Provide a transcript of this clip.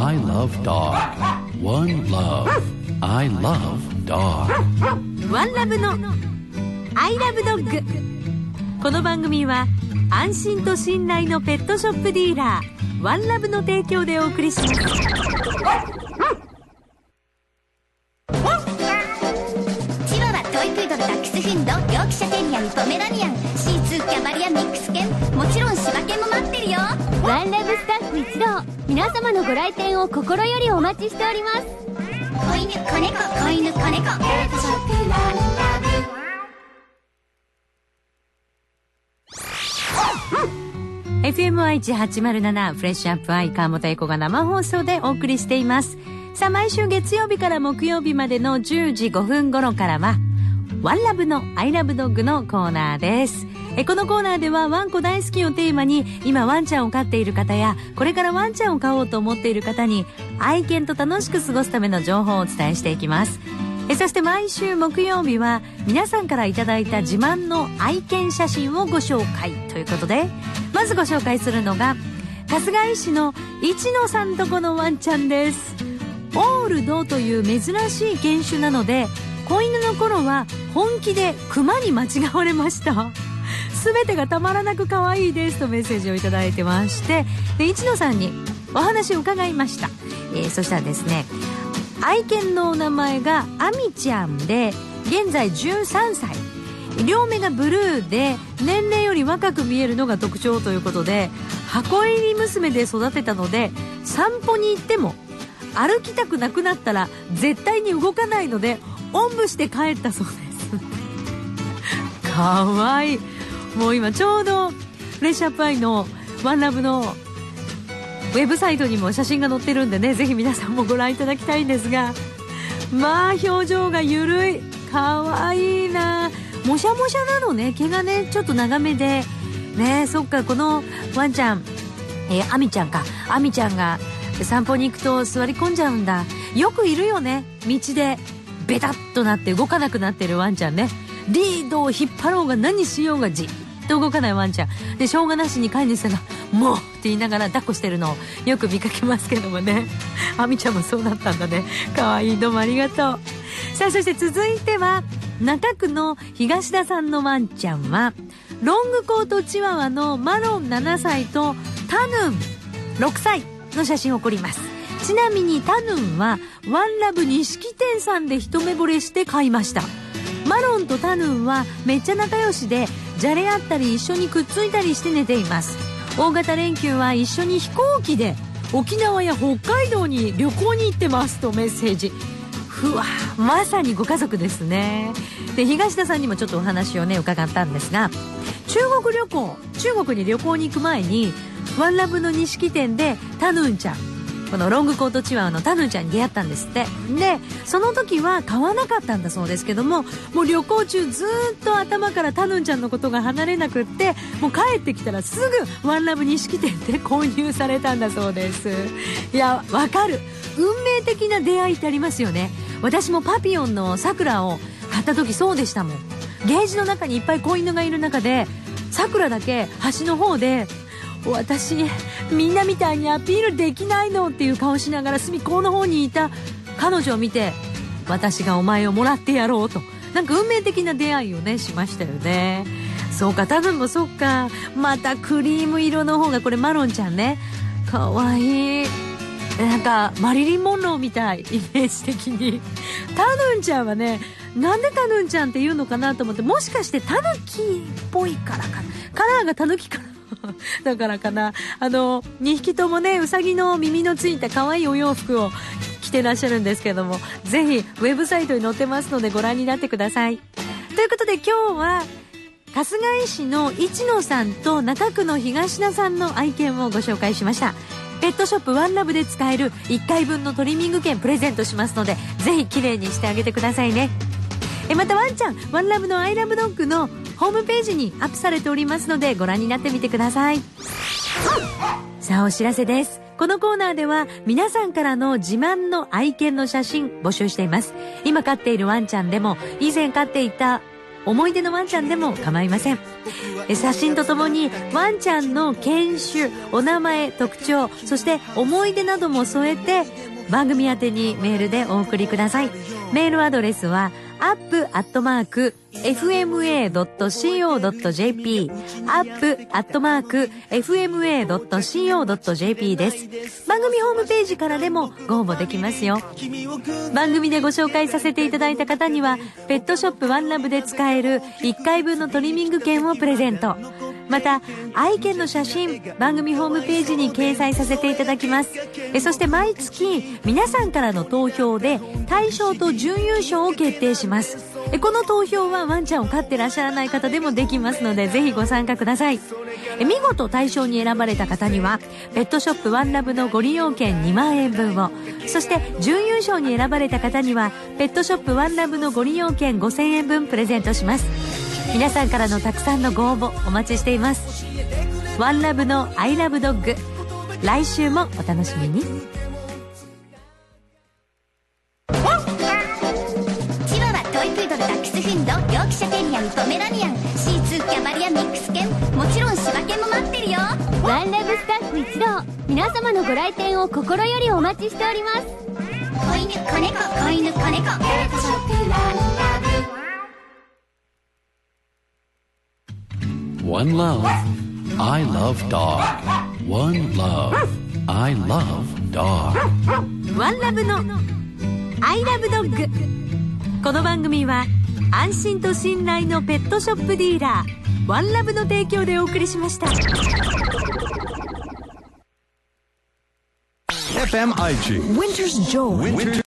I love dog. One love. I love dog. ワンラブの I love dog。 この番組は安心と信頼のペットショップディーラーワンラブの提供でお送りします。 チワワ、トイプードル、ダックスフンド、ヨークシャテリアにポメラニアン、シーツー、キャバリア、ミックス犬、もちろん柴犬も待ってるよ。 ワンラブスタッフ一同、皆様のご来店を心よりお待ちしております。 子犬、子猫、子犬、子猫、ペットショップワンラブ。 FMI1807 フレッシュアップアイ川本英子が生放送でお送りしています。さあ、毎週月曜日から木曜日までの10時5分頃からはワンラブのアイラブドッグのコーナーです。このコーナーではワンコ大好きをテーマに、今ワンちゃんを飼っている方やこれからワンちゃんを飼おうと思っている方に愛犬と楽しく過ごすための情報をお伝えしていきます。そして毎週木曜日は皆さんからいただいた自慢の愛犬写真をご紹介ということで、まずご紹介するのが春日井市の一野さんとこのワンちゃんです。オールドという珍しい犬種なので、子犬の頃は本気でクマに間違われました。すべてがたまらなく可愛いですとメッセージをいただいてまして、で一野さんにお話を伺いました。そしたらですね、愛犬のお名前がアミちゃんで、現在13歳、両目がブルーで年齢より若く見えるのが特徴ということで、箱入り娘で育てたので、散歩に行っても歩きたくなくなったら絶対に動かないのでおんぶして帰ったそうですかわいい。もう今ちょうどフレッシュアップアイのワンラブのウェブサイトにも写真が載ってるんでね、ぜひ皆さんもご覧いただきたいんですが、まあ表情がゆるい、かわいいな。もしゃもしゃなのね、毛がねちょっと長めでね。そっか、このワンちゃん、アミちゃんか、アミちゃんが散歩に行くと座り込んじゃうんだ。よくいるよね、道でベタッとなって動かなくなってるワンちゃんね。リードを引っ張ろうが何しようがじっと動かないワンちゃんで、しょうがなしに飼い主さんがもうって言いながら抱っこしてるのをよく見かけますけどもね。アミちゃんもそうだったんだね。かわいい、どうもありがとう。さあ、そして続いては中区の東田さんのワンちゃんはロングコートチワワのマロン7歳とタヌン6歳の写真を送ります。ちなみにタヌンはワンラブ錦店さんで一目惚れして買いました。マロンとタヌンはめっちゃ仲良しで、じゃれ合ったり一緒にくっついたりして寝ています。大型連休は一緒に飛行機で沖縄や北海道に旅行に行ってますとメッセージ。ふわ、まさにご家族ですね。で、東田さんにもちょっとお話をね伺ったんですが、中国に旅行に行く前にワンラブの錦店でタヌンちゃん、このロングコートチワワのタヌンちゃんに出会ったんですって。で、その時は買わなかったんだそうですけども、もう旅行中ずっと頭からタヌンちゃんのことが離れなくって、もう帰ってきたらすぐワンラブ錦店で購入されたんだそうです。いや、わかる、運命的な出会いってありますよね。私もパピヨンのさくらを買った時そうでしたもん。ゲージの中にいっぱい子犬がいる中で、さくらだけ端の方で、私みんなみたいにアピールできないのっていう顔しながら隅っこの方にいた彼女を見て、私がお前をもらってやろうと、なんか運命的な出会いをねしましたよね。そうか、多分もそっか。またクリーム色の方が、これマロンちゃんね、かわいい。なんかマリリン・モンローみたい、イメージ的に。タヌンちゃんはね、なんでタヌンちゃんって言うのかなと思って、もしかしてタヌキっぽいからかな、カラーがタヌキからだからかな。2匹ともね、ウサギの耳のついた可愛いお洋服を着てらっしゃるんですけども、ぜひウェブサイトに載ってますのでご覧になってください。ということで今日は春日井市の一野さんと中区の東田さんの愛犬をご紹介しました。ペットショップワンラブで使える1回分のトリミング券プレゼントしますので、ぜひ綺麗にしてあげてくださいね。またワンちゃんワンラブのアイラブドッグのホームページにアップされておりますので、ご覧になってみてください。さあ、お知らせです。このコーナーでは皆さんからの自慢の愛犬の写真募集しています。今飼っているワンちゃんでも、以前飼っていた思い出のワンちゃんでも構いません。写真とともにワンちゃんの犬種、お名前、特徴、そして思い出なども添えて番組宛てにメールでお送りください。メールアドレスはup@fma.co.jp up@fma.co.jp です。番組ホームページからでもご応募できますよ。番組でご紹介させていただいた方にはペットショップワンラブで使える1回分のトリミング券をプレゼント。また愛犬の写真、番組ホームページに掲載させていただきます。そして毎月皆さんからの投票で大賞と準優勝を決定します。この投票はワンちゃんを飼ってらっしゃらない方でもできますので、ぜひご参加ください。見事大賞に選ばれた方にはペットショップワンラブのご利用券2万円分を、そして準優勝に選ばれた方にはペットショップワンラブのご利用券5000円分プレゼントします。皆さんからのたくさんのご応募お待ちしています。ワンラブのアイラブドッグ、来週もお楽しみに。 チワワ、トイプードル、ダックスフンド、ヨークシャテリアン、ポメラニアン、シーツー、キャバリア、ミックス犬、もちろん柴犬も待ってるよ。 ワンラブスタッフ一同、皆様のご来店を心よりお待ちしております。 子犬、子猫、子犬、子猫、ペットショップワンラブ。 One love, I love dog. One love, I love dog. ワンラブのアイラブドッグ。この番組は安心と信頼のペットショップディーラーワンラブの提供でお送りしました。 FM IG Winter's Joy